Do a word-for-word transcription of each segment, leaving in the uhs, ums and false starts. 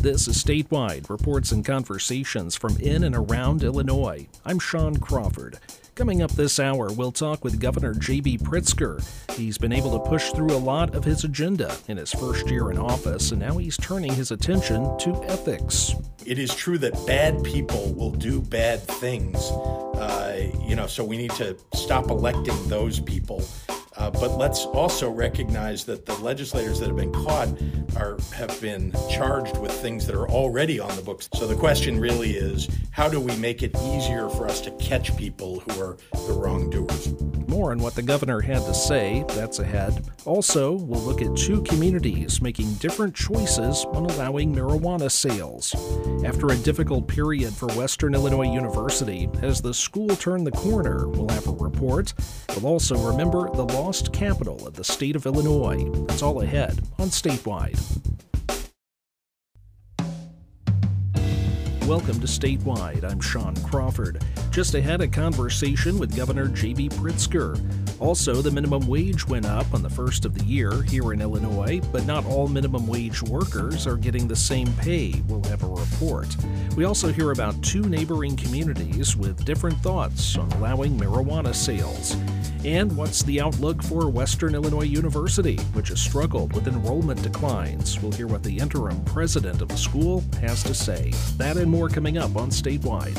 This is Statewide, reports and conversations from in and around Illinois. I'm Sean Crawford. Coming up this hour, we'll talk with Governor J B Pritzker. He's been able to push through a lot of his agenda in his first year in office, and now he's turning his attention to ethics. It is true that bad people will do bad things, uh, you know, so we need to stop electing those people. Uh, but let's also recognize that the legislators that have been caught are have been charged with things that are already on the books. So the question really is, how do we make it easier for us to catch people who are the wrongdoers? More on what the governor had to say, that's ahead. Also, we'll look at two communities making different choices on allowing marijuana sales. After a difficult period for Western Illinois University, as the school turned the corner, we'll have a report. We'll also remember the lost capital of the state of Illinois. That's all ahead on Statewide. Welcome to Statewide. I'm Sean Crawford. Just ahead, a conversation with Governor J B Pritzker. Also, the minimum wage went up on the first of the year here in Illinois, but not all minimum wage workers are getting the same pay. We'll have a report. We also hear about two neighboring communities with different thoughts on allowing marijuana sales. And what's the outlook for Western Illinois University, which has struggled with enrollment declines? We'll hear what the interim president of the school has to say. That and more coming up on Statewide.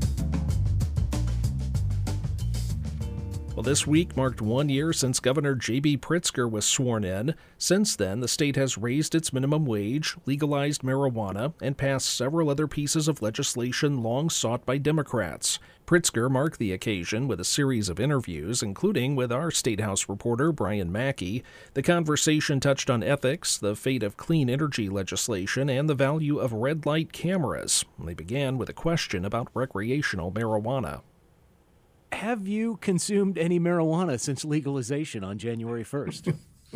Well, this week marked one year since Governor J B Pritzker was sworn in. Since then, the state has raised its minimum wage, legalized marijuana, and passed several other pieces of legislation long sought by Democrats. Pritzker marked the occasion with a series of interviews, including with our State House reporter Brian Mackey. The conversation touched on ethics, the fate of clean energy legislation, and the value of red light cameras. They began with a question about recreational marijuana. Have you consumed any marijuana since legalization on January first?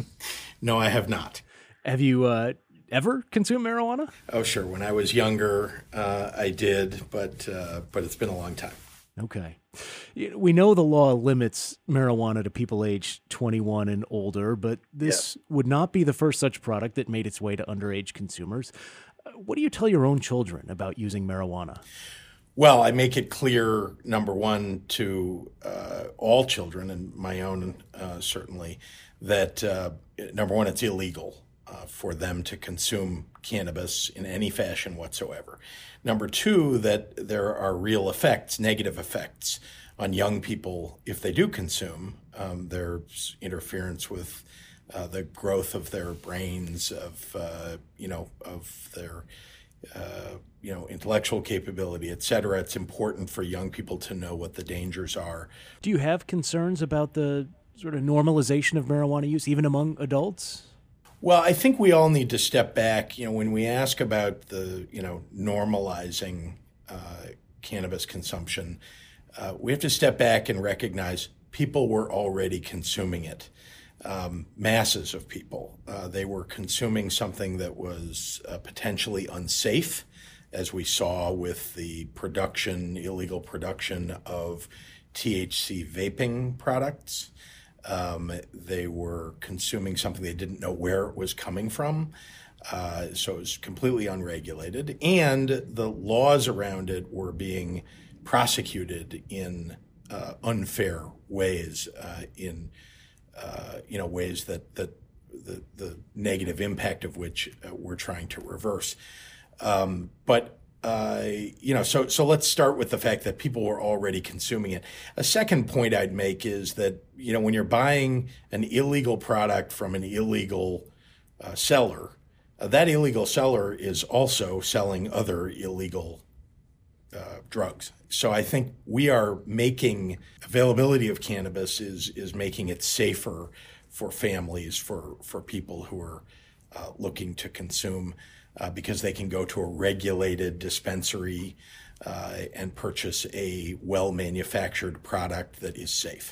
No, I have not. Have you uh, ever consumed marijuana? Oh, sure. When I was younger, uh, I did, but uh, but it's been a long time. Okay. We know the law limits marijuana to people aged twenty-one and older, but this yeah. would not be the first such product that made its way to underage consumers. What do you tell your own children about using marijuana? Well, I make it clear, number one, to uh, all children, and my own uh, certainly, that, uh, number one, it's illegal uh, for them to consume cannabis in any fashion whatsoever. Number two, that there are real effects, negative effects on young people if they do consume. Um, there's interference with uh, the growth of their brains, of, uh, you know, of their Uh, you know, intellectual capability, et cetera. It's important for young people to know what the dangers are. Do you have concerns about the sort of normalization of marijuana use, even among adults? Well, I think we all need to step back. You know, when we ask about the, you know, normalizing uh, cannabis consumption, uh, we have to step back and recognize people were already consuming it. Um, masses of people. Uh, they were consuming something that was uh, potentially unsafe, as we saw with the production, illegal production of T H C vaping products. Um, they were consuming something they didn't know where it was coming from. Uh, so it was completely unregulated. And the laws around it were being prosecuted in uh, unfair ways, uh, in Uh, you know, ways that, that the, the negative impact of which uh, we're trying to reverse. Um, but, uh, you know, so so let's start with the fact that people were already consuming it. A second point I'd make is that, you know, when you're buying an illegal product from an illegal uh, seller, uh, that illegal seller is also selling other illegal uh, drugs. So I think we are making availability of cannabis is is making it safer for families, for for people who are uh, looking to consume, uh, because they can go to a regulated dispensary uh, and purchase a well-manufactured product that is safe.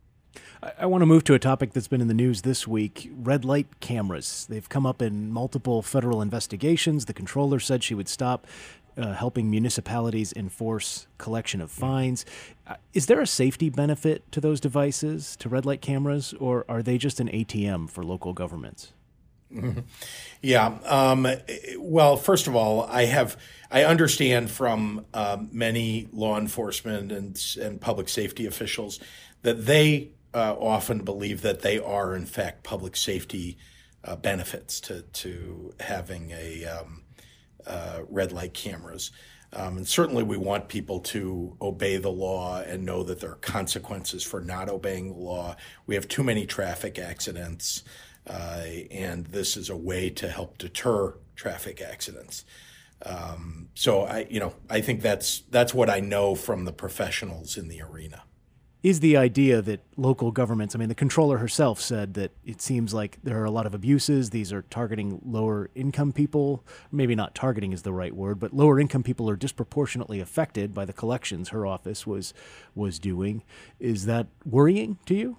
I, I want to move to a topic that's been in the news this week, red light cameras. They've come up in multiple federal investigations. The controller said she would stop Uh, helping municipalities enforce collection of fines. Uh, is there a safety benefit to those devices, to red light cameras, or are they just an A T M for local governments? Mm-hmm. Yeah. Um, well, first of all, I have I understand from um, many law enforcement and and public safety officials that they uh, often believe that they are in fact public safety uh, benefits to to having a um, uh, red light cameras. Um, and certainly we want people to obey the law and know that there are consequences for not obeying the law. We have too many traffic accidents, uh, and this is a way to help deter traffic accidents. Um, so I, you know, I think that's that's what I know from the professionals in the arena. Is the idea that local governments, I mean, the controller herself said that it seems like there are a lot of abuses. These are targeting lower income people. Maybe not targeting is the right word, but lower income people are disproportionately affected by the collections her office was was doing. Is that worrying to you?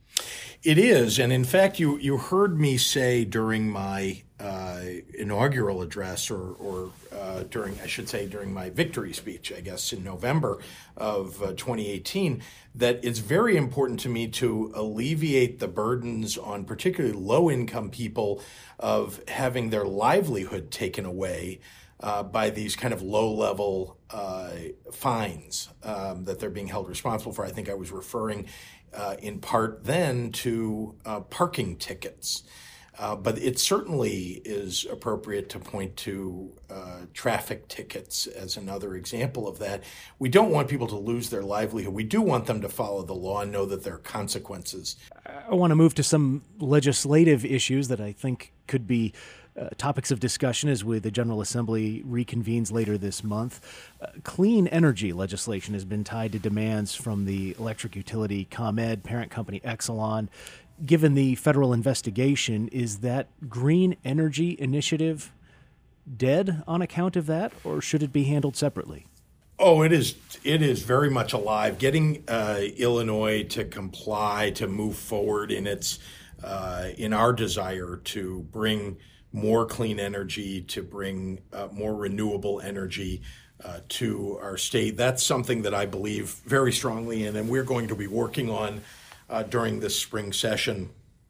It is. And in fact, you, you heard me say during my uh, inaugural address or, or uh, during, I should say, during my victory speech, I guess, in November of uh, twenty eighteen, that it's very important to me to alleviate the burdens on particularly low-income people of having their livelihood taken away uh, by these kind of low-level uh, fines um, that they're being held responsible for. I think I was referring Uh, in part then to uh, parking tickets. Uh, but it certainly is appropriate to point to uh, traffic tickets as another example of that. We don't want people to lose their livelihood. We do want them to follow the law and know that there are consequences. I want to move to some legislative issues that I think could be Uh, topics of discussion as we, the General Assembly reconvenes later this month. Uh, clean energy legislation has been tied to demands from the electric utility ComEd, parent company Exelon. Given the federal investigation, is that green energy initiative dead on account of that, or should it be handled separately? Oh, it is. It is very much alive. Getting uh, Illinois to comply, to move forward in its uh, in our desire to bring more clean energy, to bring uh, more renewable energy uh, to our state. That's something that I believe very strongly in, and we're going to be working on uh, during this spring session.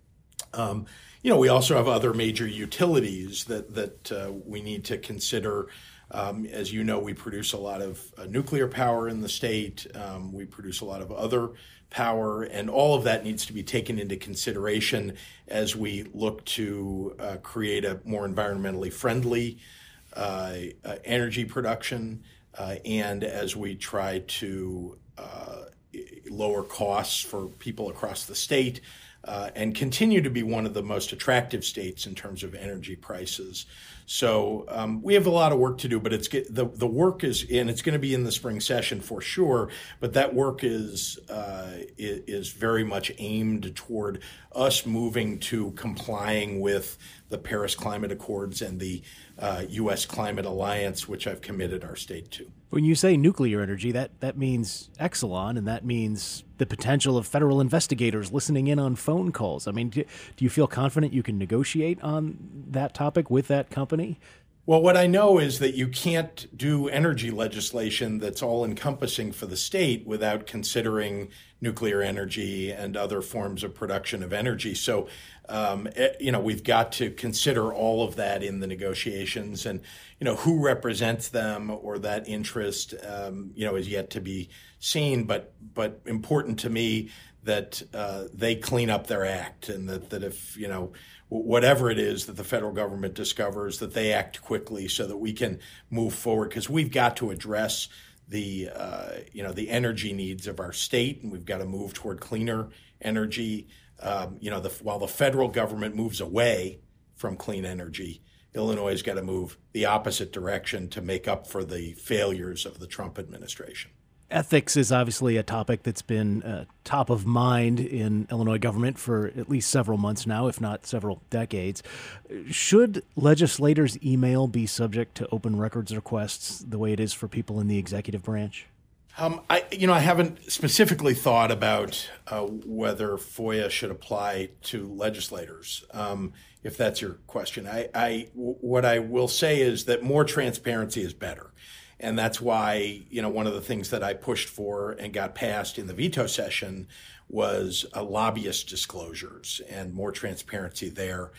Um, you know, we also have other major utilities that that uh, we need to consider. Um, as you know, we produce a lot of uh, nuclear power in the state. Um, we produce a lot of other power, and all of that needs to be taken into consideration as we look to uh, create a more environmentally friendly uh, uh, energy production, uh, and as we try to uh, lower costs for people across the state, uh, and continue to be one of the most attractive states in terms of energy prices. So um, we have a lot of work to do, but it's get, the the work is in. It's going to be in the spring session for sure. But that work is uh, is very much aimed toward us moving to complying with the Paris Climate Accords and the uh, U S Climate Alliance, which I've committed our state to. When you say nuclear energy, that, that means Exelon, and that means the potential of federal investigators listening in on phone calls. I mean, do, do you feel confident you can negotiate on that topic with that company? Well, what I know is that you can't do energy legislation that's all-encompassing for the state without considering nuclear energy and other forms of production of energy. So, um, you know, we've got to consider all of that in the negotiations, and, you know, who represents them or that interest, um, you know, is yet to be seen. But but important to me that uh, they clean up their act, and that, that if, you know, whatever it is that the federal government discovers, that they act quickly so that we can move forward, because we've got to address the uh, you know the energy needs of our state, and we've got to move toward cleaner energy. Um, you know, the, while the federal government moves away from clean energy, Illinois has got to move the opposite direction to make up for the failures of the Trump administration. Ethics is obviously a topic that's been uh, top of mind in Illinois government for at least several months now, if not several decades. Should legislators' email be subject to open records requests the way it is for people in the executive branch? Um, I, you know, I haven't specifically thought about uh, whether FOIA should apply to legislators, um, if that's your question. I, I, what I will say is that more transparency is better. And that's why, you know, one of the things that I pushed for and got passed in the veto session was uh, lobbyist disclosures and more transparency there.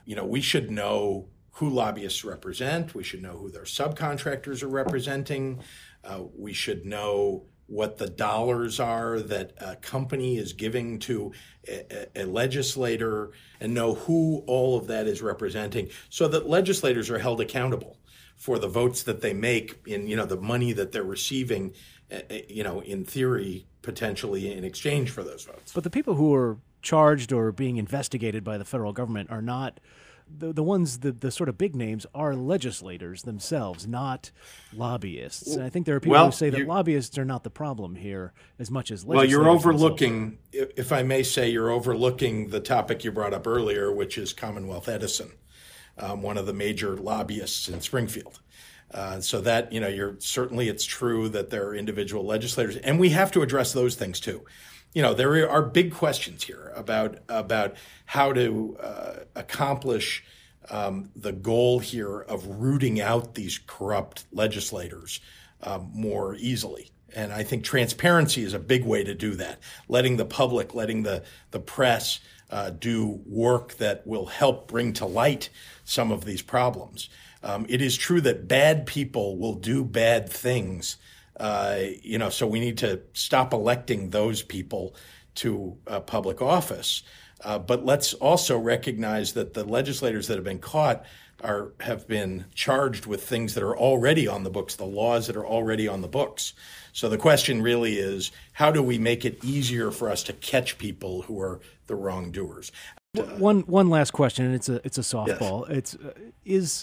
you know, we should know who lobbyists represent. We should know who their subcontractors are representing. Uh, we should know what the dollars are that a company is giving to a, a legislator, and know who all of that is representing, so that legislators are held accountable for the votes that they make in, you know, the money that they're receiving, you know, in theory, potentially in exchange for those votes. But the people who are charged or being investigated by the federal government are not the the ones, the, the sort of big names are legislators themselves, not lobbyists. And I think there are people well, who say that lobbyists are not the problem here as much as legislators. Well, you're overlooking, themselves. If I may say, you're overlooking the topic you brought up earlier, which is Commonwealth Edison, um, one of the major lobbyists in Springfield. Uh, so that, you know, you're certainly, it's true that there are individual legislators, and we have to address those things too. You know, there are big questions here about about how to uh, accomplish um, the goal here of rooting out these corrupt legislators um, more easily. And I think transparency is a big way to do that. Letting the public, letting the, the press uh, do work that will help bring to light some of these problems. Um, it is true that bad people will do bad things. Uh, you know, so we need to stop electing those people to uh, public office. Uh, but let's also recognize that the legislators that have been caught are have been charged with things that are already on the books, the laws that are already on the books. So the question really is, how do we make it easier for us to catch people who are the wrongdoers? Uh, one one last question, and it's a it's a softball. Yes. It's uh, is.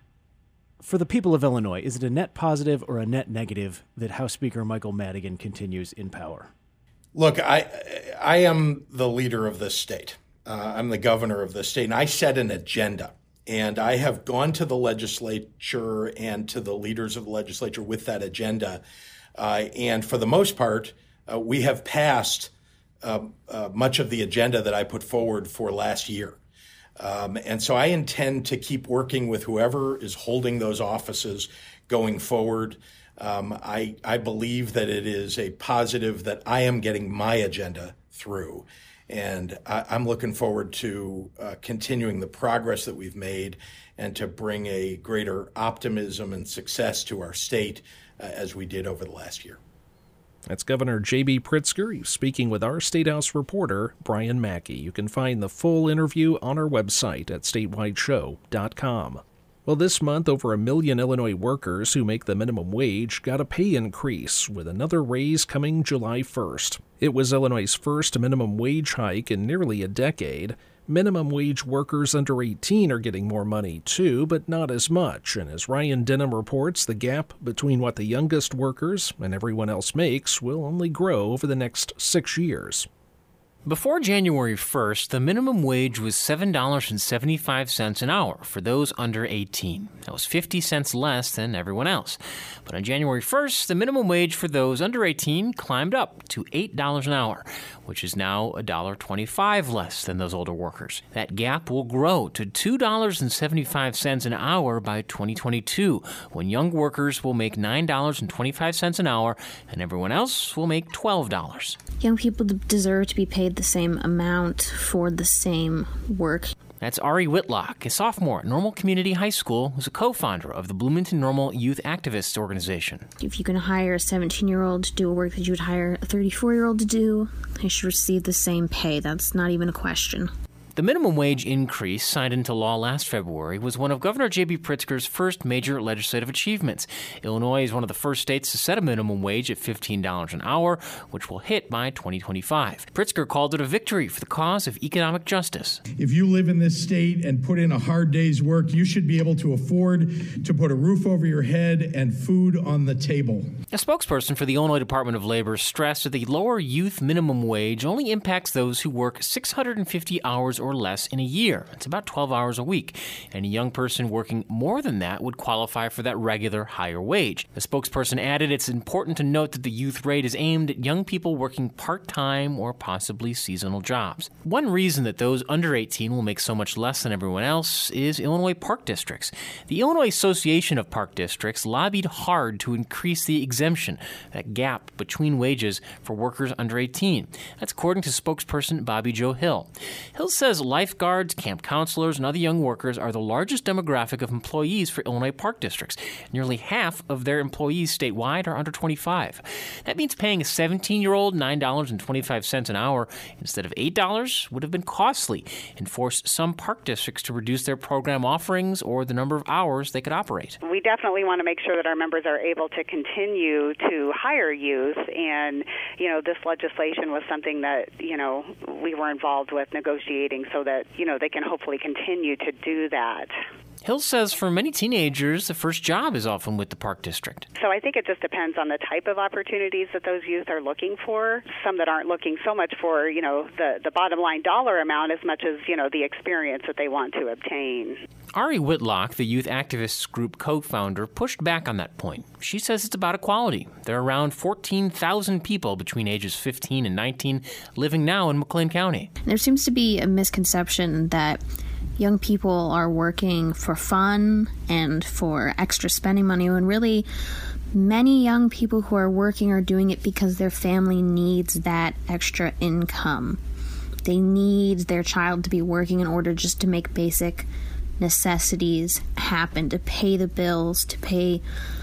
For the people of Illinois, is it a net positive or a net negative that House Speaker Michael Madigan continues in power? Look, I I am the leader of this state. Uh, I'm the governor of this state, and I set an agenda. And I have gone to the legislature and to the leaders of the legislature with that agenda. Uh, and for the most part, uh, we have passed uh, uh, much of the agenda that I put forward for last year. Um, and so I intend to keep working with whoever is holding those offices going forward. Um, I, I believe that it is a positive that I am getting my agenda through. And I, I'm looking forward to uh, continuing the progress that we've made and to bring a greater optimism and success to our state uh, as we did over the last year. That's Governor J B Pritzker speaking with our State House reporter, Brian Mackey. You can find the full interview on our website at statewide show dot com. Well, this month, over a million Illinois workers who make the minimum wage got a pay increase, with another raise coming July first. It was Illinois' first minimum wage hike in nearly a decade. Minimum wage workers under eighteen are getting more money, too, but not as much. And as Ryan Denham reports, the gap between what the youngest workers and everyone else makes will only grow over the next six years. Before January first, the minimum wage was seven dollars and seventy-five cents an hour for those under eighteen. That was fifty cents less than everyone else. But on January first, the minimum wage for those under eighteen climbed up to eight dollars an hour, which is now one dollar and twenty-five cents less than those older workers. That gap will grow to two dollars and seventy-five cents an hour by twenty twenty-two, when young workers will make nine dollars and twenty-five cents an hour and everyone else will make twelve dollars. Young people deserve to be paid the same amount for the same work. That's Ari Whitlock, a sophomore at Normal Community High School, who's a co-founder of the Bloomington Normal Youth Activists Organization. If you can hire a seventeen-year-old to do a work that you would hire a thirty-four-year-old to do, they should receive the same pay. That's not even a question. The minimum wage increase, signed into law last February, was one of Governor J B Pritzker's first major legislative achievements. Illinois is one of the first states to set a minimum wage at fifteen dollars an hour, which will hit by twenty twenty-five. Pritzker called it a victory for the cause of economic justice. If you live in this state and put in a hard day's work, you should be able to afford to put a roof over your head and food on the table. A spokesperson for the Illinois Department of Labor stressed that the lower youth minimum wage only impacts those who work six hundred fifty hours or less in a year. It's about twelve hours a week. And a young person working more than that would qualify for that regular higher wage. The spokesperson added it's important to note that the youth rate is aimed at young people working part-time or possibly seasonal jobs. One reason that those under eighteen will make so much less than everyone else is Illinois park districts. The Illinois Association of Park Districts lobbied hard to increase the exemption, that gap between wages for workers under eighteen. That's according to spokesperson Bobby Jo Hill. Hill says says lifeguards, camp counselors, and other young workers are the largest demographic of employees for Illinois park districts. Nearly half of their employees statewide are under twenty-five. That means paying a seventeen-year-old nine dollars and twenty-five cents an hour instead of eight dollars would have been costly and forced some park districts to reduce their program offerings or the number of hours they could operate. We definitely want to make sure that our members are able to continue to hire youth, and, you know, this legislation was something that, you know, we were involved with negotiating so that, you know, they can hopefully continue to do that. Hill says for many teenagers, the first job is often with the park district. So I think it just depends on the type of opportunities that those youth are looking for. Some that aren't looking so much for, you know, the, the bottom line dollar amount as much as, you know, the experience that they want to obtain. Ari Whitlock, the youth activists group co-founder, pushed back on that point. She says it's about equality. There are around fourteen thousand people between ages fifteen and nineteen living now in McLean County. There seems to be a misconception that young people are working for fun and for extra spending money, when really many young people who are working are doing it because their family needs that extra income. They need their child to be working in order just to make basic necessities happen, to pay the bills, to pay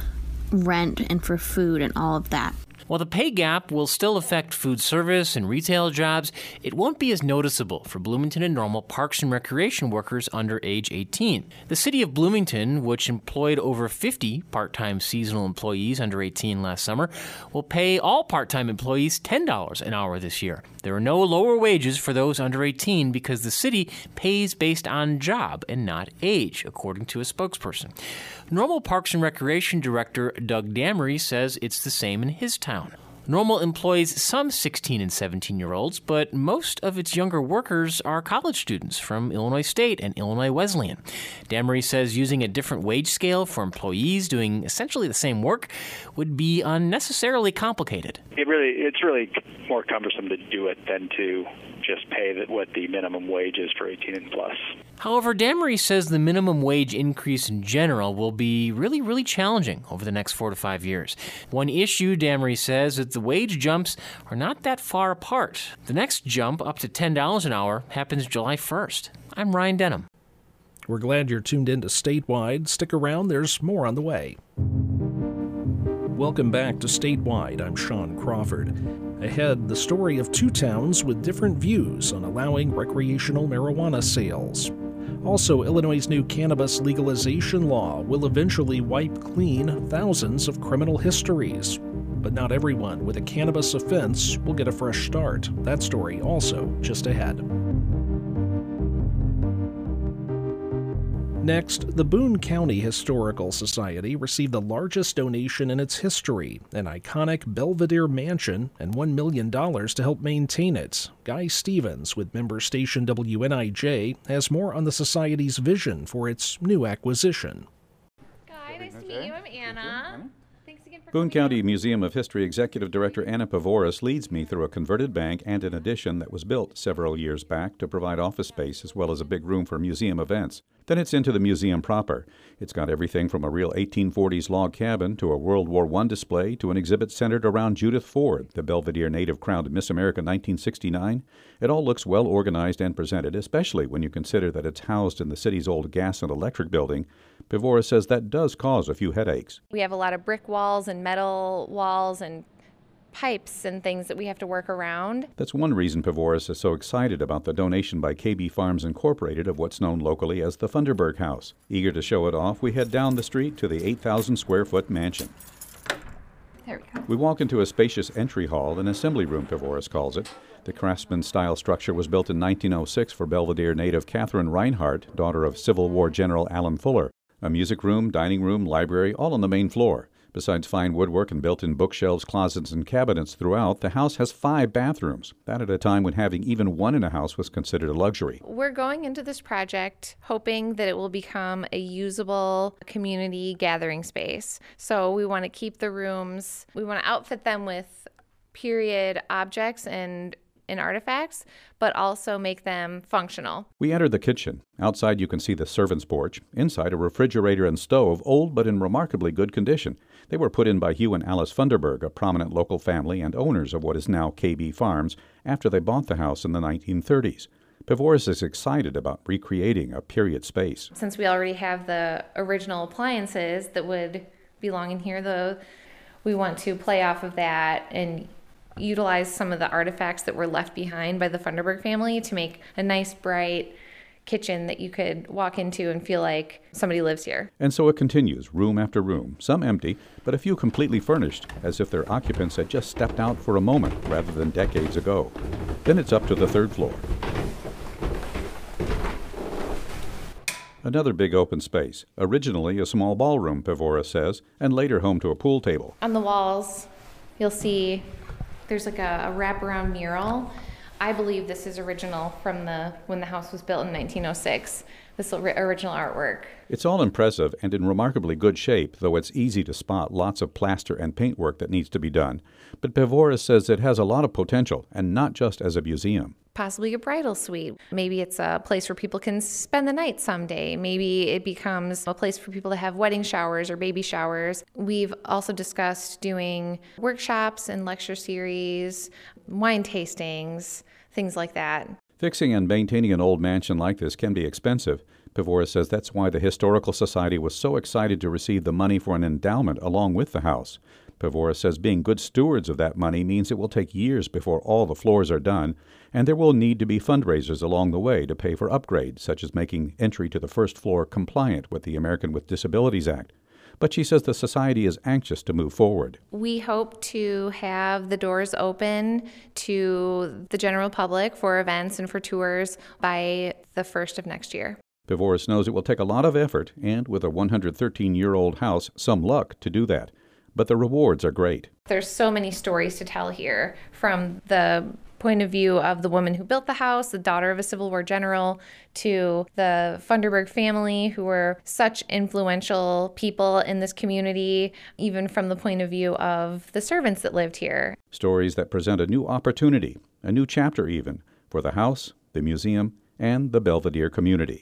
rent and for food and all of that. While the pay gap will still affect food service and retail jobs, it won't be as noticeable for Bloomington and Normal parks and recreation workers under age eighteen. The city of Bloomington, which employed over fifty part-time seasonal employees under eighteen last summer, will pay all part-time employees ten dollars an hour this year. There are no lower wages for those under eighteen because the city pays based on job and not age, according to a spokesperson. Normal Parks and Recreation Director Doug Damery says it's the same in his town. Normal employs some sixteen and seventeen-year-olds, but most of its younger workers are college students from Illinois State and Illinois Wesleyan. Damery says using a different wage scale for employees doing essentially the same work would be unnecessarily complicated. It really, it's really more cumbersome to do it than to just pay the, what the minimum wage is for eighteen and plus. However, Damery says the minimum wage increase in general will be really, really challenging over the next four to five years. One issue, Damery says, is that the wage jumps are not that far apart. The next jump, up to ten dollars an hour, happens July first. I'm Ryan Denham. We're glad you're tuned in to Statewide. Stick around, there's more on the way. Welcome back to Statewide. I'm Sean Crawford. Ahead, the story of two towns with different views on allowing recreational marijuana sales. Also, Illinois' new cannabis legalization law will eventually wipe clean thousands of criminal histories. But not everyone with a cannabis offense will get a fresh start. That story also just ahead. Next, the Boone County Historical Society received the largest donation in its history, an iconic Belvedere mansion, and one million dollars to help maintain it. Guy Stevens with member station W N I J has more on the Society's vision for its new acquisition. Guy, nice to meet you. I'm Anna. Thanks again for Boone coming County in. Museum of History Executive Director Anna Pavoris leads me through a converted bank and an addition that was built several years back to provide office space as well as a big room for museum events. Then it's into the museum proper. It's got everything from a real eighteen forties log cabin to a World War One display to an exhibit centered around Judith Ford, the Belvedere native crowned Miss America nineteen sixty-nine. It all looks well organized and presented, especially when you consider that it's housed in the city's old gas and electric building. Pavoris says that does cause a few headaches. We have a lot of brick walls and metal walls and pipes and things that we have to work around. That's one reason Pavoris is so excited about the donation by K B Farms Incorporated of what's known locally as the Funderburg House. Eager to show it off, we head down the street to the eight thousand square foot mansion. There we go. We walk into a spacious entry hall, an assembly room, Pavoris calls it. The craftsman-style structure was built in nineteen oh six for Belvedere native Catherine Reinhardt, daughter of Civil War General Alan Fuller. A music room, dining room, library, all on the main floor. Besides fine woodwork and built-in bookshelves, closets, and cabinets throughout, the house has five bathrooms. That at a time when having even one in a house was considered a luxury. We're going into this project hoping that it will become a usable community gathering space. So we want to keep the rooms, we want to outfit them with period objects and and artifacts, but also make them functional. We enter the kitchen. Outside you can see the servant's porch. Inside, a refrigerator and stove, old but in remarkably good condition. They were put in by Hugh and Alice Funderburg, a prominent local family and owners of what is now K B Farms, after they bought the house in the nineteen thirties. Pevoris is excited about recreating a period space. Since we already have the original appliances that would belong in here, though, we want to play off of that and utilize some of the artifacts that were left behind by the Funderburg family to make a nice, bright kitchen that you could walk into and feel like somebody lives here. And so it continues, room after room, some empty, but a few completely furnished, as if their occupants had just stepped out for a moment rather than decades ago. Then it's up to the third floor. Another big open space, originally a small ballroom, Pevoris says, and later home to a pool table. On the walls, you'll see there's like a, a wraparound mural. I believe this is original from the when the house was built in nineteen oh six, this original artwork. It's all impressive and in remarkably good shape, though it's easy to spot lots of plaster and paintwork that needs to be done. But Pevoris says it has a lot of potential, and not just as a museum. Possibly a bridal suite. Maybe it's a place where people can spend the night someday. Maybe it becomes a place for people to have wedding showers or baby showers. We've also discussed doing workshops and lecture series, wine tastings, things like that. Fixing and maintaining an old mansion like this can be expensive. Pevoris says that's why the Historical Society was so excited to receive the money for an endowment along with the house. Pevoris says being good stewards of that money means it will take years before all the floors are done, and there will need to be fundraisers along the way to pay for upgrades, such as making entry to the first floor compliant with the American with Disabilities Act. But she says the Society is anxious to move forward. We hope to have the doors open to the general public for events and for tours by the first of next year. Pevoris knows it will take a lot of effort and, with a one hundred thirteen-year-old house, some luck to do that. But the rewards are great. There's so many stories to tell here, from the point of view of the woman who built the house, the daughter of a Civil War general, to the Funderburg family, who were such influential people in this community, even from the point of view of the servants that lived here. Stories that present a new opportunity, a new chapter even, for the house, the museum, and the Belvedere community.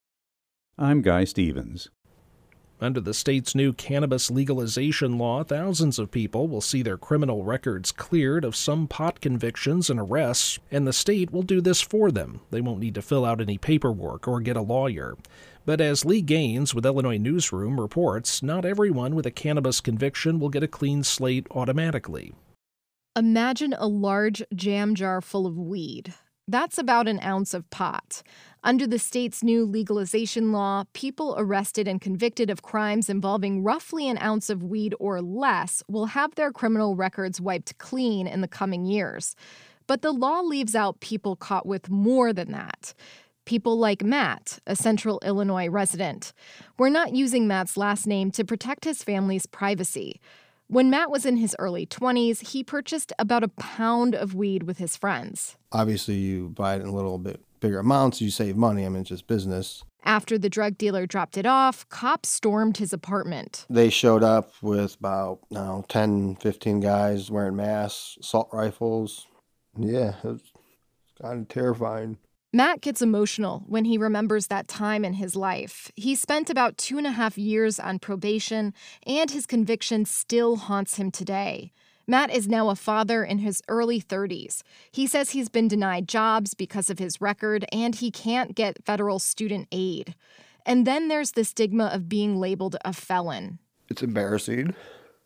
I'm Guy Stevens. Under the state's new cannabis legalization law, thousands of people will see their criminal records cleared of some pot convictions and arrests, and the state will do this for them. They won't need to fill out any paperwork or get a lawyer. But as Lee Gaines with Illinois Newsroom reports, not everyone with a cannabis conviction will get a clean slate automatically. Imagine a large jam jar full of weed. That's about an ounce of pot. Under the state's new legalization law, people arrested and convicted of crimes involving roughly an ounce of weed or less will have their criminal records wiped clean in the coming years. But the law leaves out people caught with more than that. People like Matt, a Central Illinois resident. We're not using Matt's last name to protect his family's privacy. When Matt was in his early twenties, he purchased about a pound of weed with his friends. Obviously, you buy it in a little bit bigger amounts, you save money. I mean, it's just business. After the drug dealer dropped it off, cops stormed his apartment. They showed up with about, I don't know, ten, fifteen guys wearing masks, assault rifles. Yeah, it was kind of terrifying. Matt gets emotional when he remembers that time in his life. He spent about two and a half years on probation, and his conviction still haunts him today. Matt is now a father in his early thirties. He says he's been denied jobs because of his record, and he can't get federal student aid. And then there's the stigma of being labeled a felon. It's embarrassing.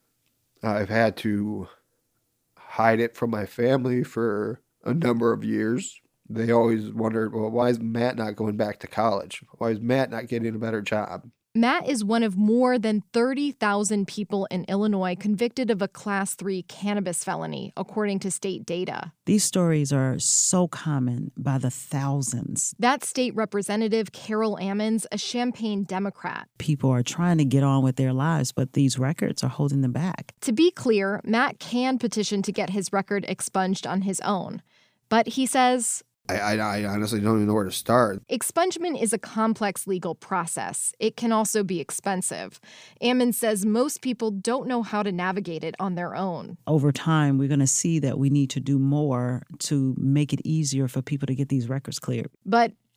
I've had to hide it from my family for a number of years. They always wondered, well, why is Matt not going back to college? Why is Matt not getting a better job? Matt is one of more than thirty thousand people in Illinois convicted of a Class three cannabis felony, according to state data. These stories are so common by the thousands. That's State Representative Carol Ammons, a Champaign Democrat. People are trying to get on with their lives, but these records are holding them back. To be clear, Matt can petition to get his record expunged on his own. But he says, I, I, I honestly don't even know where to start. Expungement is a complex legal process. It can also be expensive. Ammon says most people don't know how to navigate it on their own. Over time, we're going to see that we need to do more to make it easier for people to get these records cleared. But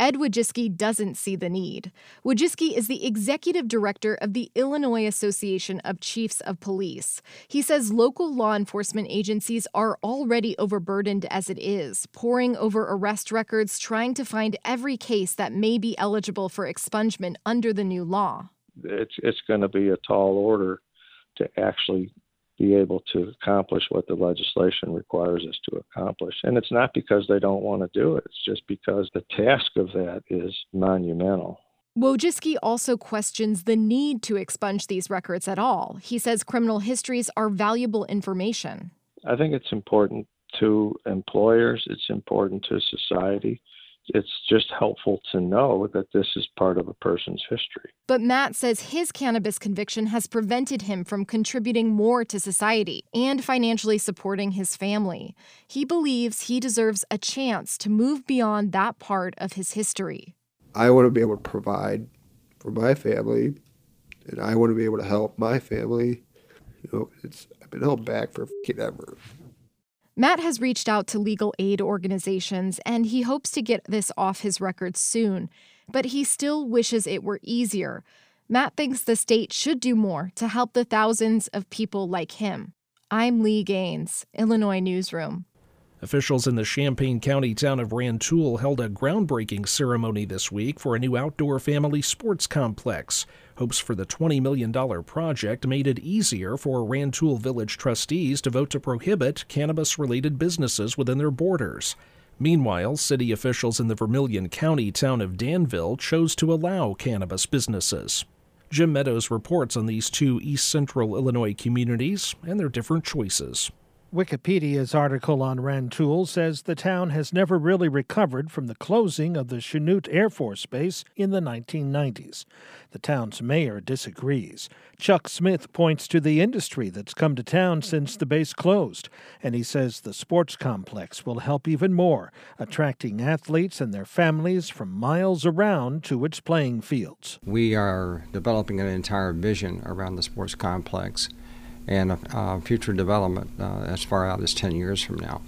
Ed Wojcicki doesn't see the need. Wojcicki is the executive director of the Illinois Association of Chiefs of Police. He says local law enforcement agencies are already overburdened as it is, poring over arrest records, trying to find every case that may be eligible for expungement under the new law. It's, it's going to be a tall order to actually be able to accomplish what the legislation requires us to accomplish. And it's not because they don't want to do it. It's just because the task of that is monumental. Wojcicki also questions the need to expunge these records at all. He says criminal histories are valuable information. I think it's important to employers. It's important to society. It's just helpful to know that this is part of a person's history. But Matt says his cannabis conviction has prevented him from contributing more to society and financially supporting his family. He believes he deserves a chance to move beyond that part of his history. I want to be able to provide for my family, and I want to be able to help my family. You know, it's I've been held back for f***ing ever. Matt has reached out to legal aid organizations, and he hopes to get this off his record soon, but he still wishes it were easier. Matt thinks the state should do more to help the thousands of people like him. I'm Lee Gaines, Illinois Newsroom. Officials in the Champaign County town of Rantoul held a groundbreaking ceremony this week for a new outdoor family sports complex. Hopes for the twenty million dollars project made it easier for Rantoul Village trustees to vote to prohibit cannabis-related businesses within their borders. Meanwhile, city officials in the Vermilion County town of Danville chose to allow cannabis businesses. Jim Meadows reports on these two East Central Illinois communities and their different choices. Wikipedia's article on Rantoul says the town has never really recovered from the closing of the Chanute Air Force Base in the nineteen nineties. The town's mayor disagrees. Chuck Smith points to the industry that's come to town since the base closed, and he says the sports complex will help even more, attracting athletes and their families from miles around to its playing fields. We are developing an entire vision around the sports complex and uh, future development uh, as far out as ten years from now.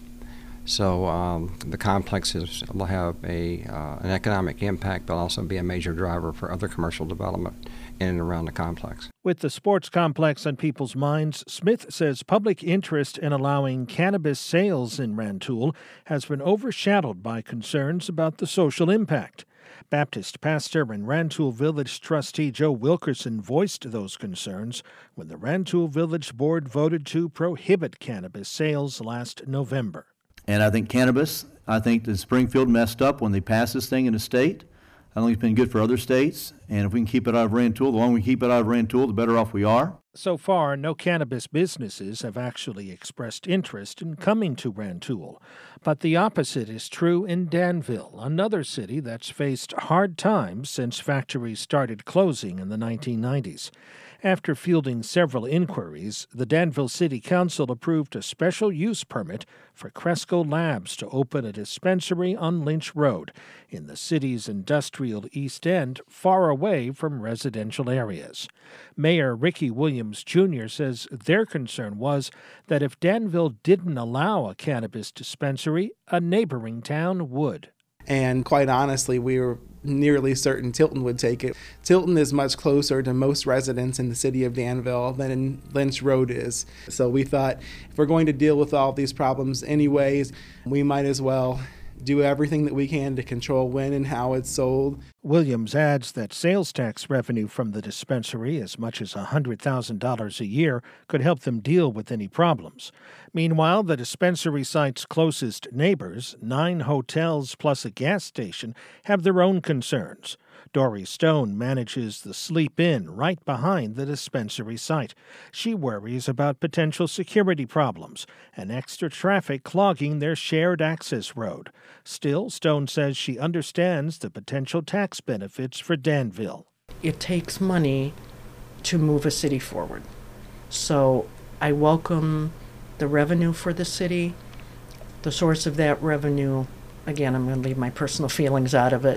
So um, the complexes will have a uh, an economic impact, but also be a major driver for other commercial development in and around the complex. With the sports complex on people's minds, Smith says public interest in allowing cannabis sales in Rantoul has been overshadowed by concerns about the social impact. Baptist pastor and Rantoul Village trustee Joe Wilkerson voiced those concerns when the Rantoul Village Board voted to prohibit cannabis sales last November. And I think cannabis, I think that Springfield messed up when they passed this thing in the state. I don't think it's been good for other states. And if we can keep it out of Rantoul, the longer we keep it out of Rantoul, the better off we are. So far, no cannabis businesses have actually expressed interest in coming to Rantoul. But the opposite is true in Danville, another city that's faced hard times since factories started closing in the nineteen nineties. After fielding several inquiries, the Danville City Council approved a special use permit for Cresco Labs to open a dispensary on Lynch Road in the city's industrial East End, far away from residential areas. Mayor Ricky Williams Junior says their concern was that if Danville didn't allow a cannabis dispensary, a neighboring town would. And quite honestly, we were nearly certain Tilton would take it. Tilton is much closer to most residents in the city of Danville than Lynch Road is. So we thought if we're going to deal with all these problems anyways, we might as well do everything that we can to control when and how it's sold. Williams adds that sales tax revenue from the dispensary, as much as one hundred thousand dollars a year, could help them deal with any problems. Meanwhile, the dispensary site's closest neighbors, nine hotels plus a gas station, have their own concerns. Dory Stone manages the Sleep Inn right behind the dispensary site. She worries about potential security problems and extra traffic clogging their shared access road. Still, Stone says she understands the potential tax benefits for Danville. It takes money to move a city forward. So I welcome the revenue for the city. The source of that revenue, again, I'm going to leave my personal feelings out of it.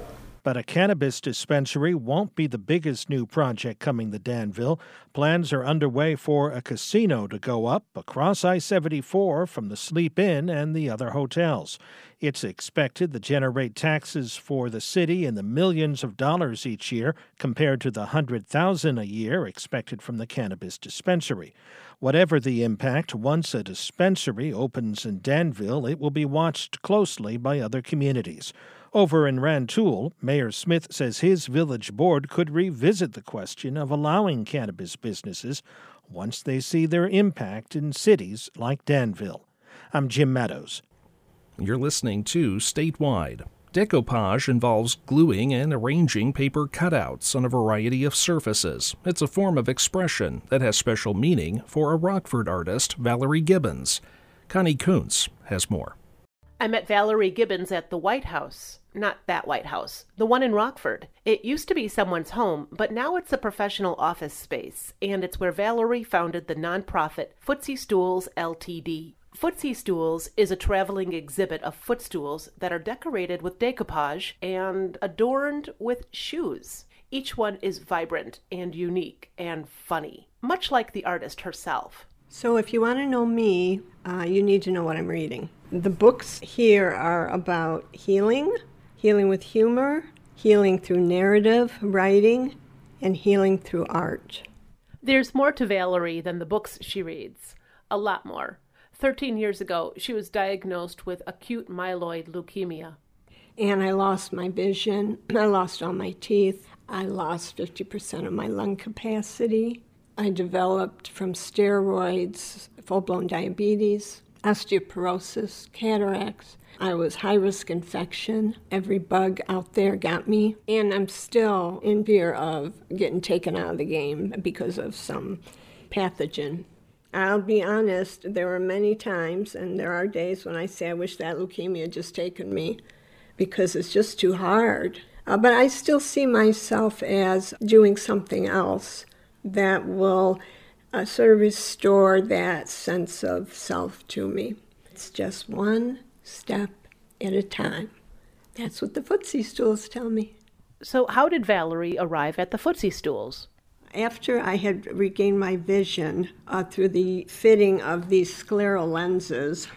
But a cannabis dispensary won't be the biggest new project coming to Danville. Plans are underway for a casino to go up across I seventy-four from the Sleep Inn and the other hotels. It's expected to generate taxes for the city in the millions of dollars each year compared to the one hundred thousand dollars a year expected from the cannabis dispensary. Whatever the impact, once a dispensary opens in Danville, it will be watched closely by other communities. Over in Rantoul, Mayor Smith says his village board could revisit the question of allowing cannabis businesses once they see their impact in cities like Danville. I'm Jim Meadows. You're listening to Statewide. Decoupage involves gluing and arranging paper cutouts on a variety of surfaces. It's a form of expression that has special meaning for a Rockford artist, Valerie Gibbons. Connie Kuntz has more. I met Valerie Gibbons at the White House. Not that White House, the one in Rockford. It used to be someone's home, but now it's a professional office space, and it's where Valerie founded the nonprofit Footsie Stools L T D. Footsie Stools is a traveling exhibit of footstools that are decorated with decoupage and adorned with shoes. Each one is vibrant and unique and funny, much like the artist herself. So if you want to know me, uh, you need to know what I'm reading. The books here are about healing, healing with humor, healing through narrative writing, and healing through art. There's more to Valerie than the books she reads. A lot more. Thirteen years ago, she was diagnosed with acute myeloid leukemia. And I lost my vision. I lost all my teeth. I lost fifty percent of my lung capacity. I developed from steroids, full-blown diabetes, osteoporosis, cataracts. I was high-risk infection. Every bug out there got me. And I'm still in fear of getting taken out of the game because of some pathogen. I'll be honest, there were many times, and there are days when I say I wish that leukemia had just taken me because it's just too hard. Uh, but I still see myself as doing something else that will uh, sort of restore that sense of self to me. It's just one step at a time. That's what the Footsie Stools tell me. So how did Valerie arrive at the Footsie Stools? After I had regained my vision uh, through the fitting of these scleral lenses,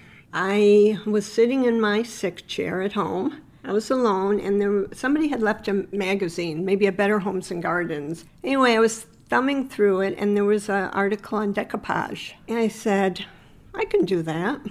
I was sitting in my sick chair at home. I was alone, and there somebody had left a magazine, maybe a Better Homes and Gardens. Anyway, I was thumbing through it, and there was an article on decoupage. And I said, I can do that.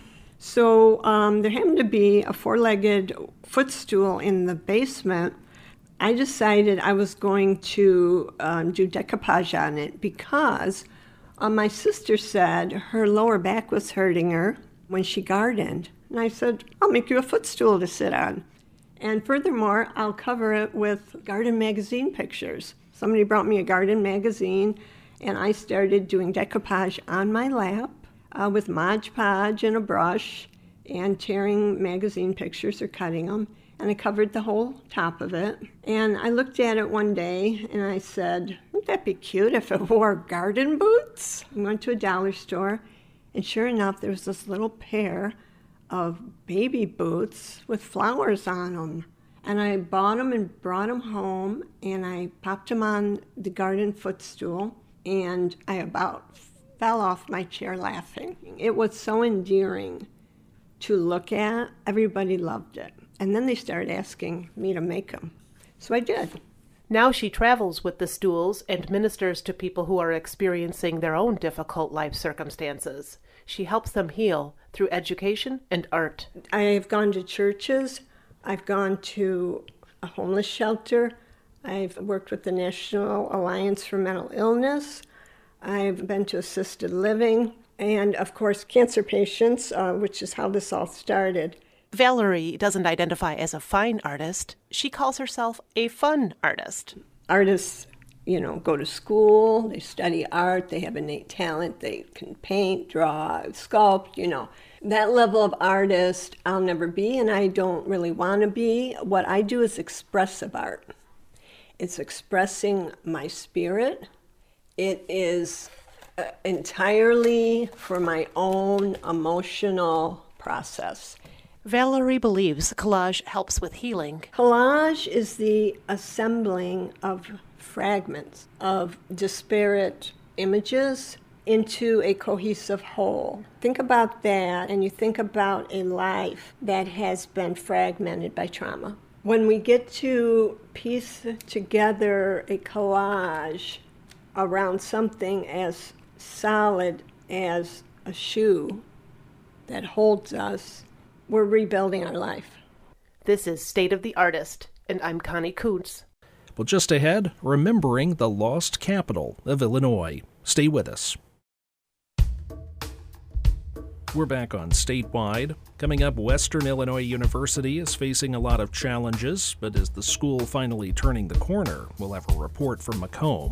So um, there happened to be a four-legged footstool in the basement. I decided I was going to um, do decoupage on it because uh, my sister said her lower back was hurting her when she gardened. And I said, I'll make you a footstool to sit on. And furthermore, I'll cover it with garden magazine pictures. Somebody brought me a garden magazine, and I started doing decoupage on my lap uh, with Mod Podge and a brush and tearing magazine pictures or cutting them. And I covered the whole top of it. And I looked at it one day, and I said, wouldn't that be cute if it wore garden boots? I went to a dollar store, and sure enough, there was this little pair of baby boots with flowers on them. And I bought them and brought them home, and I popped them on the garden footstool, and I about fell off my chair laughing. It was so endearing to look at. Everybody loved it. And then they started asking me to make them. So I did. Now she travels with the stools and ministers to people who are experiencing their own difficult life circumstances. She helps them heal through education and art. I've gone to churches. I've gone to a homeless shelter. I've worked with the National Alliance for Mental Illness. I've been to assisted living. And, of course, cancer patients, uh, which is how this all started. Valerie doesn't identify as a fine artist. She calls herself a fun artist. Artists, you know, go to school, they study art, they have innate talent, they can paint, draw, sculpt, you know. That level of artist I'll never be, and I don't really want to be. What I do is expressive art. It's expressing my spirit. It is uh, entirely for my own emotional process. Valerie believes collage helps with healing. Collage is the assembling of fragments of disparate images into a cohesive whole. Think about that, and you think about a life that has been fragmented by trauma. When we get to piece together a collage around something as solid as a shoe that holds us, we're rebuilding our life. This is State of the Artist, and I'm Connie Kuntz. Well, just ahead, remembering the lost capital of Illinois. Stay with us. We're back on Statewide. Coming up, Western Illinois University is facing a lot of challenges, but is the school finally turning the corner? We'll have a report from Macomb.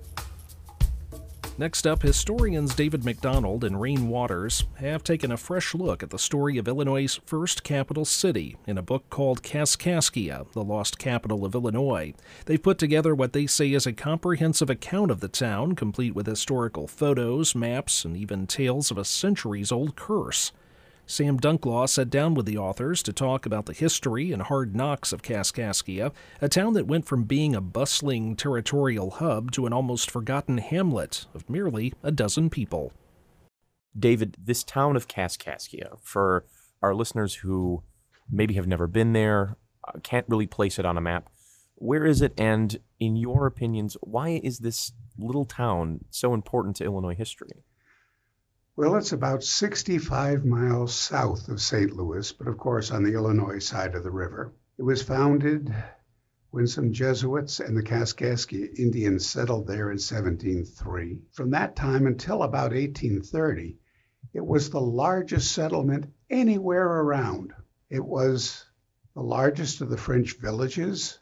Next up, historians David McDonald and Rain Waters have taken a fresh look at the story of Illinois' first capital city in a book called Kaskaskia, the Lost Capital of Illinois. They've put together what they say is a comprehensive account of the town, complete with historical photos, maps, and even tales of a centuries-old curse. Sam Dunklaw sat down with the authors to talk about the history and hard knocks of Kaskaskia, a town that went from being a bustling territorial hub to an almost forgotten hamlet of merely a dozen people. David, this town of Kaskaskia, for our listeners who maybe have never been there, can't really place it on a map, where is it, and in your opinions, why is this little town so important to Illinois history? Well, it's about sixty-five miles south of Saint Louis, but of course on the Illinois side of the river. It was founded when some Jesuits and the Kaskaskia Indians settled there in seventeen oh three. From that time until about eighteen thirty, it was the largest settlement anywhere around. It was the largest of the French villages.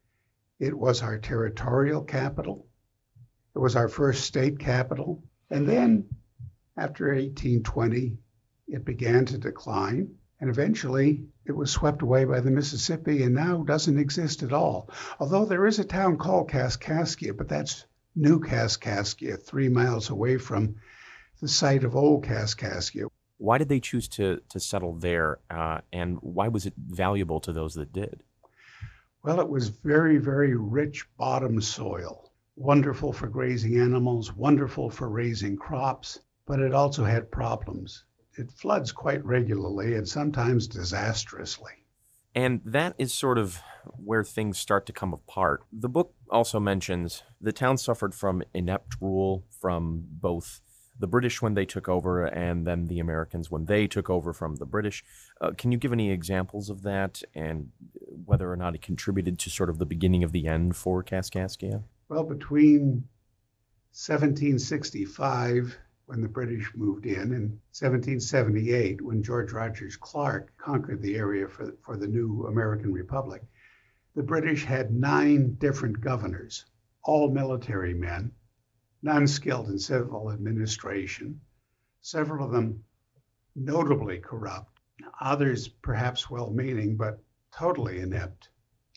It was our territorial capital. It was our first state capital. And then after eighteen twenty, it began to decline, and eventually it was swept away by the Mississippi and now doesn't exist at all. Although there is a town called Kaskaskia, but that's New Kaskaskia, three miles away from the site of Old Kaskaskia. Why did they choose to, to settle there, uh, and why was it valuable to those that did? Well, it was very, very rich bottom soil, wonderful for grazing animals, wonderful for raising crops. But it also had problems. It floods quite regularly and sometimes disastrously. And that is sort of where things start to come apart. The book also mentions the town suffered from inept rule from both the British when they took over and then the Americans when they took over from the British. Uh, can you give any examples of that and whether or not it contributed to sort of the beginning of the end for Kaskaskia? Well, between seventeen sixty-five, when the British moved in, and seventeen seventy-eight, when George Rogers Clark conquered the area for, for the new American Republic, the British had nine different governors, all military men, none skilled in civil administration, several of them notably corrupt, others perhaps well-meaning, but totally inept.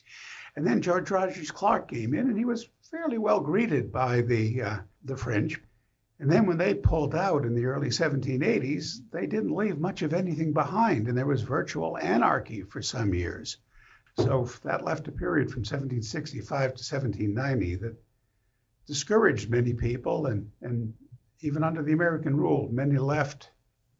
And then George Rogers Clark came in, and he was fairly well greeted by the uh, the French. And then when they pulled out in the early seventeen eighties, they didn't leave much of anything behind, and there was virtual anarchy for some years. So that left a period from seventeen sixty-five to seventeen ninety that discouraged many people, and, and even under the American rule, many left.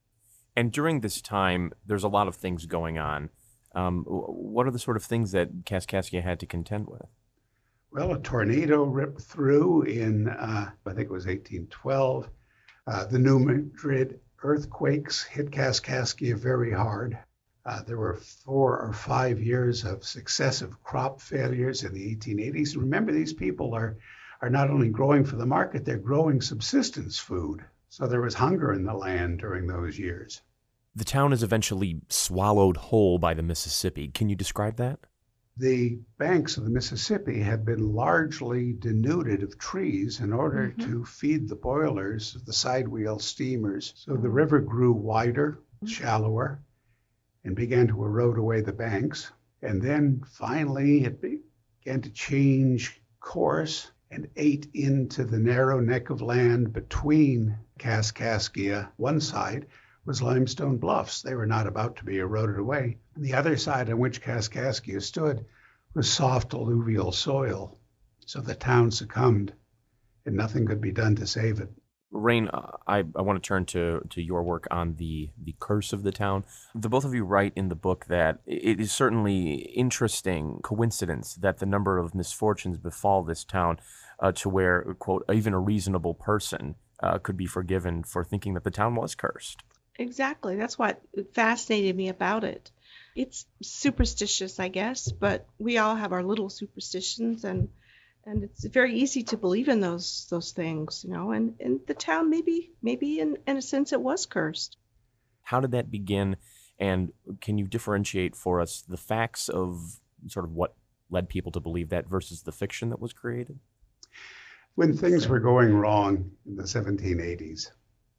And during this time, there's a lot of things going on. Um, what are the sort of things that Kaskaskia had to contend with? Well, a tornado ripped through in, uh, I think it was eighteen twelve. Uh, the New Madrid earthquakes hit Kaskaskia very hard. Uh, there were four or five years of successive crop failures in the eighteen eighties. Remember, these people are, are not only growing for the market, they're growing subsistence food. So there was hunger in the land during those years. The town is eventually swallowed whole by the Mississippi. Can you describe that? The banks of the Mississippi had been largely denuded of trees in order mm-hmm. to feed the boilers, the sidewheel steamers. So the river grew wider, shallower, and began to erode away the banks. And then finally it began to change course and ate into the narrow neck of land between Kaskaskia, one side, was limestone bluffs. They were not about to be eroded away. And the other side on which Kaskaskia stood was soft alluvial soil. So the town succumbed, and nothing could be done to save it. Rain, I, I want to turn to, to your work on the, the curse of the town. The both of you write in the book that it is certainly interesting coincidence that the number of misfortunes befall this town uh, to where, quote, even a reasonable person uh, could be forgiven for thinking that the town was cursed. Exactly. That's what fascinated me about it. It's superstitious, I guess, but we all have our little superstitions, and And it's very easy to believe in those those things, you know, and, and the town maybe, maybe in, in a sense it was cursed. How did that begin? And can you differentiate for us the facts of sort of what led people to believe that versus the fiction that was created? When things were going wrong in the seventeen eighties,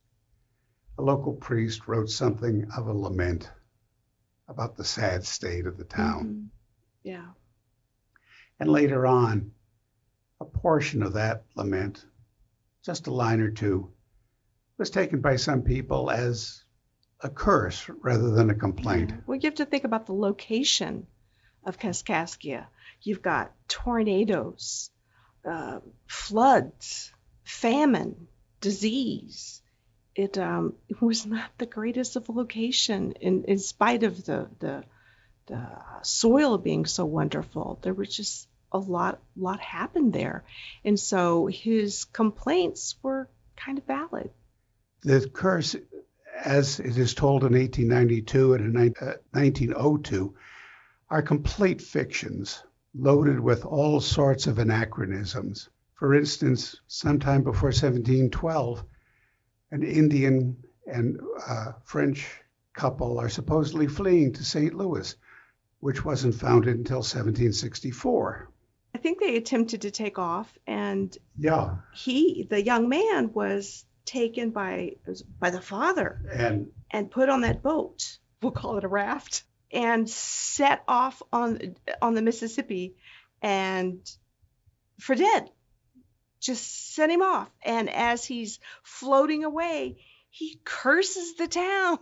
a local priest wrote something of a lament about the sad state of the town. Mm-hmm. Yeah. And later on, a portion of that lament, just a line or two, was taken by some people as a curse rather than a complaint. Well, you have to think about the location of Kaskaskia. You've got tornadoes, uh, floods, famine, disease. It, um, it was not the greatest of location in, in spite of the, the, the soil being so wonderful. There was just a lot, lot happened there. And so his complaints were kind of valid. The curse, as it is told in eighteen ninety-two and in nineteen oh two, are complete fictions loaded with all sorts of anachronisms. For instance, sometime before seventeen twelve, an Indian and uh, French couple are supposedly fleeing to Saint Louis, which wasn't founded until seventeen sixty-four. I think they attempted to take off, and yeah, he, the young man, was taken by by the father and and put on that boat. We'll call it a raft, and set off on on the Mississippi, and for dead. Just sent him off, and as he's floating away, he curses the town.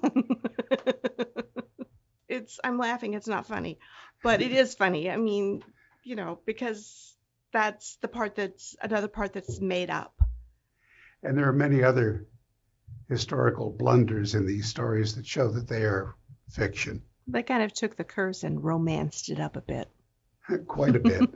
It's I'm laughing. It's not funny, but it is funny. I mean, you know, because that's the part that's another part that's made up. And there are many other historical blunders in these stories that show that they are fiction. They kind of took the curse and romanced it up a bit. Quite a bit.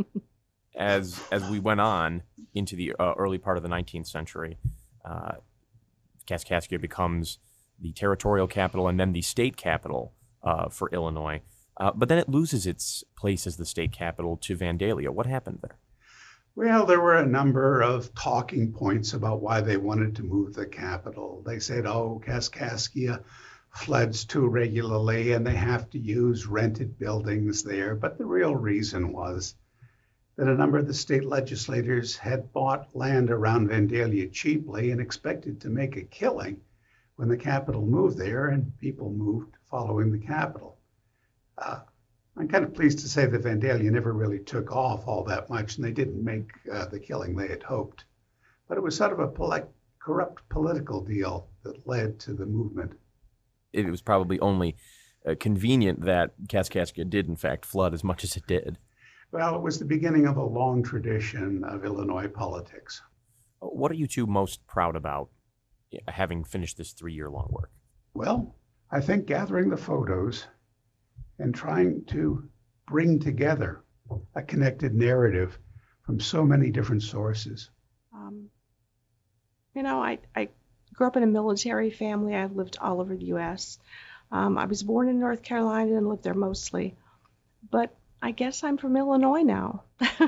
As as we went on into the uh, early part of the nineteenth century, uh, Kaskaskia becomes the territorial capital and then the state capital uh, for Illinois. Uh, but then it loses its place as the state capital to Vandalia. What happened there? Well, there were a number of talking points about why they wanted to move the capital. They said, oh, Kaskaskia floods too regularly and they have to use rented buildings there. But the real reason was that a number of the state legislators had bought land around Vandalia cheaply and expected to make a killing when the capital moved there, and people moved following the capital. Uh, I'm kind of pleased to say that Vandalia never really took off all that much, and they didn't make uh, the killing they had hoped. But it was sort of a poli- corrupt political deal that led to the movement. It was probably only uh, convenient that Kaskaskia did, in fact, flood as much as it did. Well, it was the beginning of a long tradition of Illinois politics. What are you two most proud about, having finished this three-year-long work? Well, I think gathering the photos and trying to bring together a connected narrative from so many different sources. Um, you know, I, I grew up in a military family. I've lived all over the U S Um, I was born in North Carolina and lived there mostly. But I guess I'm from Illinois now.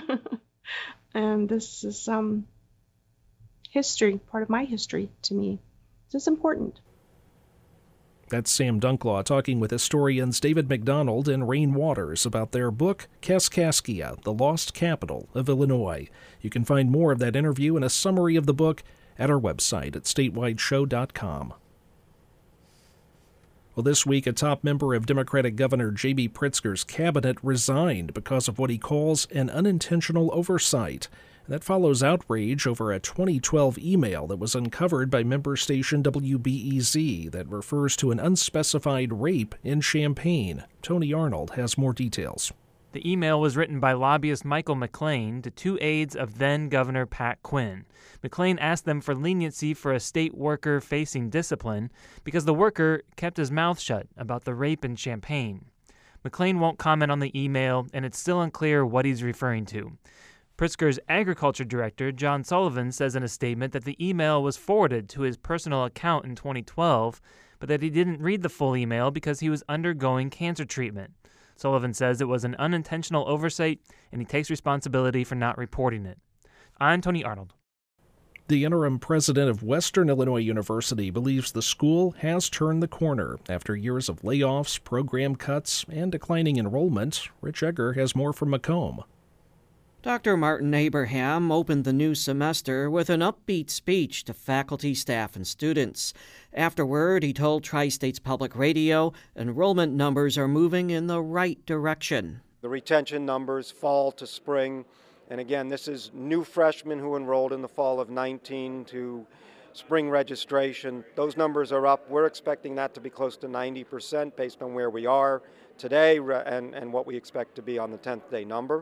And this is um, history, part of my history to me. So it's important. That's Sam Dunklaw talking with historians David McDonald and Rain Waters about their book, Kaskaskia, The Lost Capital of Illinois. You can find more of that interview and a summary of the book at our website at statewide show dot com. Well, this week, a top member of Democratic Governor J B. Pritzker's cabinet resigned because of what he calls an unintentional oversight. That follows outrage over a twenty twelve email that was uncovered by member station W B E Z that refers to an unspecified rape in Champaign. Tony Arnold has more details. The email was written by lobbyist Michael McLean to two aides of then-Governor Pat Quinn. McLean asked them for leniency for a state worker facing discipline because the worker kept his mouth shut about the rape in Champaign. McLean won't comment on the email, and it's still unclear what he's referring to. Pritzker's agriculture director, John Sullivan, says in a statement that the email was forwarded to his personal account in twenty twelve, but that he didn't read the full email because he was undergoing cancer treatment. Sullivan says it was an unintentional oversight, and he takes responsibility for not reporting it. I'm Tony Arnold. The interim president of Western Illinois University believes the school has turned the corner after years of layoffs, program cuts, and declining enrollment. Rich Egger has more from Macomb. Doctor Martin Abraham opened the new semester with an upbeat speech to faculty, staff, and students. Afterward, he told Tri-States Public Radio enrollment numbers are moving in the right direction. The retention numbers fall to spring, and again, this is new freshmen who enrolled in the fall of nineteen to spring registration. Those numbers are up. We're expecting that to be close to ninety percent based on where we are today and, and what we expect to be on the tenth day number.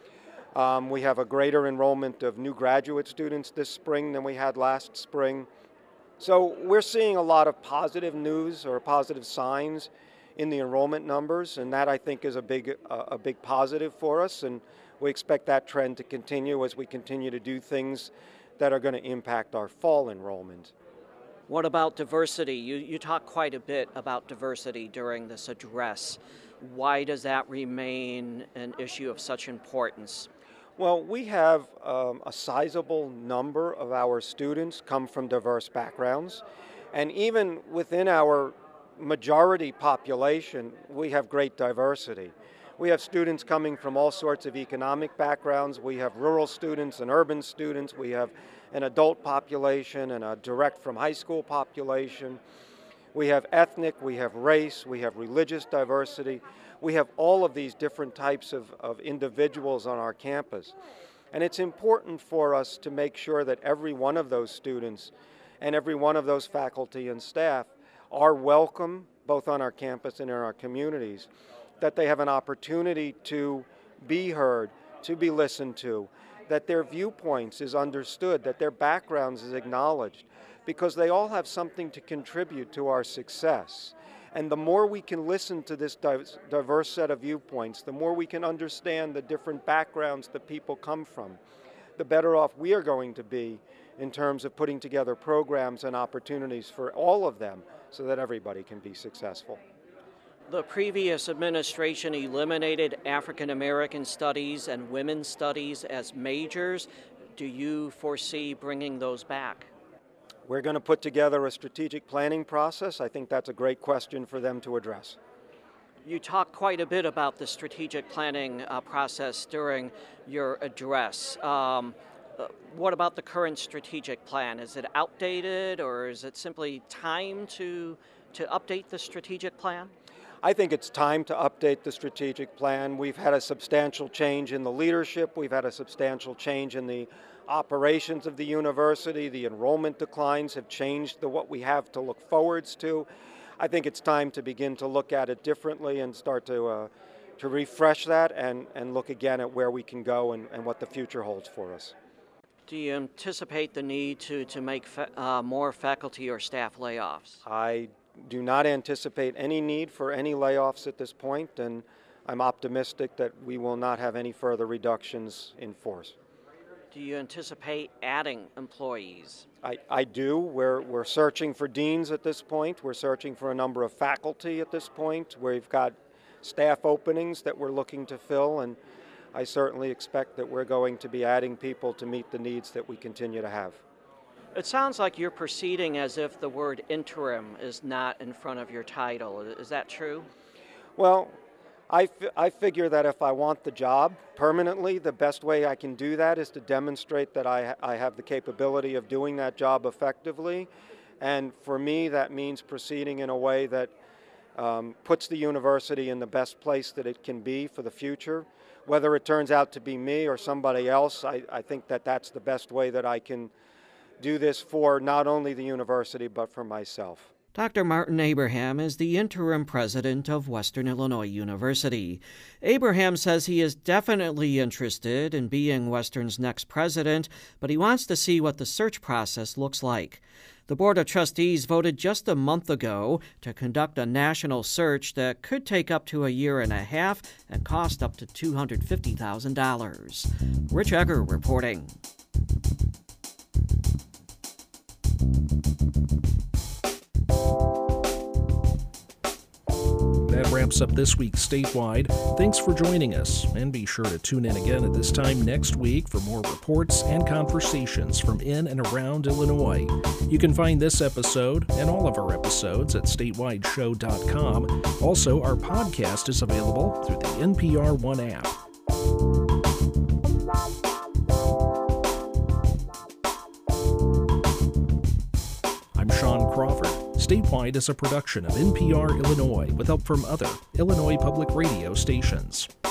Um, we have a greater enrollment of new graduate students this spring than we had last spring. So we're seeing a lot of positive news or positive signs in the enrollment numbers, and that I think is a big, uh, a big positive for us, and we expect that trend to continue as we continue to do things that are going to impact our fall enrollment. What about diversity? You, you talk quite a bit about diversity during this address. Why does that remain an issue of such importance? Well, we have um, a sizable number of our students come from diverse backgrounds, and even within our majority population, we have great diversity. We have students coming from all sorts of economic backgrounds. We have rural students and urban students. We have an adult population and a direct from high school population. We have ethnic, we have race, we have religious diversity. We have all of these different types of, of individuals on our campus. And it's important for us to make sure that every one of those students and every one of those faculty and staff are welcome both on our campus and in our communities, that they have an opportunity to be heard, to be listened to, that their viewpoints is understood, that their backgrounds is acknowledged, because they all have something to contribute to our success. And the more we can listen to this diverse set of viewpoints, the more we can understand the different backgrounds that people come from, the better off we are going to be in terms of putting together programs and opportunities for all of them so that everybody can be successful. The previous administration eliminated African American studies and women's studies as majors. Do you foresee bringing those back? We're going to put together a strategic planning process. I think that's a great question for them to address. You talked quite a bit about the strategic planning uh, process during your address. Um, uh, what about the current strategic plan? Is it outdated, or is it simply time to, to update the strategic plan? I think it's time to update the strategic plan. We've had a substantial change in the leadership. We've had a substantial change in the operations of the university. The enrollment declines have changed the, what we have to look forwards to. I think it's time to begin to look at it differently and start to uh, to refresh that and, and look again at where we can go and, and what the future holds for us. Do you anticipate the need to, to make fa- uh, more faculty or staff layoffs? I do not anticipate any need for any layoffs at this point, and I'm optimistic that we will not have any further reductions in force. Do you anticipate adding employees? I, I do. We're, we're searching for deans at this point. We're searching for a number of faculty at this point. We've got staff openings that we're looking to fill, and I certainly expect that we're going to be adding people to meet the needs that we continue to have. It sounds like you're proceeding as if the word interim is not in front of your title. Is that true? Well, I, f- I figure that if I want the job permanently, the best way I can do that is to demonstrate that I, ha- I have the capability of doing that job effectively. And for me, that means proceeding in a way that um, puts the university in the best place that it can be for the future. Whether it turns out to be me or somebody else, I, I think that that's the best way that I can do this for not only the university but for myself. Doctor Martin Abraham is the interim president of Western Illinois University. Abraham says he is definitely interested in being Western's next president, but he wants to see what the search process looks like. The Board of Trustees voted just a month ago to conduct a national search that could take up to a year and a half and cost up to two hundred fifty thousand dollars. Rich Egger reporting. That wraps up this week's Statewide. Thanks for joining us, and be sure to tune in again at this time next week for more reports and conversations from in and around Illinois. You can find this episode and all of our episodes at statewide show dot com. Also, our podcast is available through the N P R One app. I'm Sean Crawford. Statewide is a production of N P R Illinois with help from other Illinois public radio stations.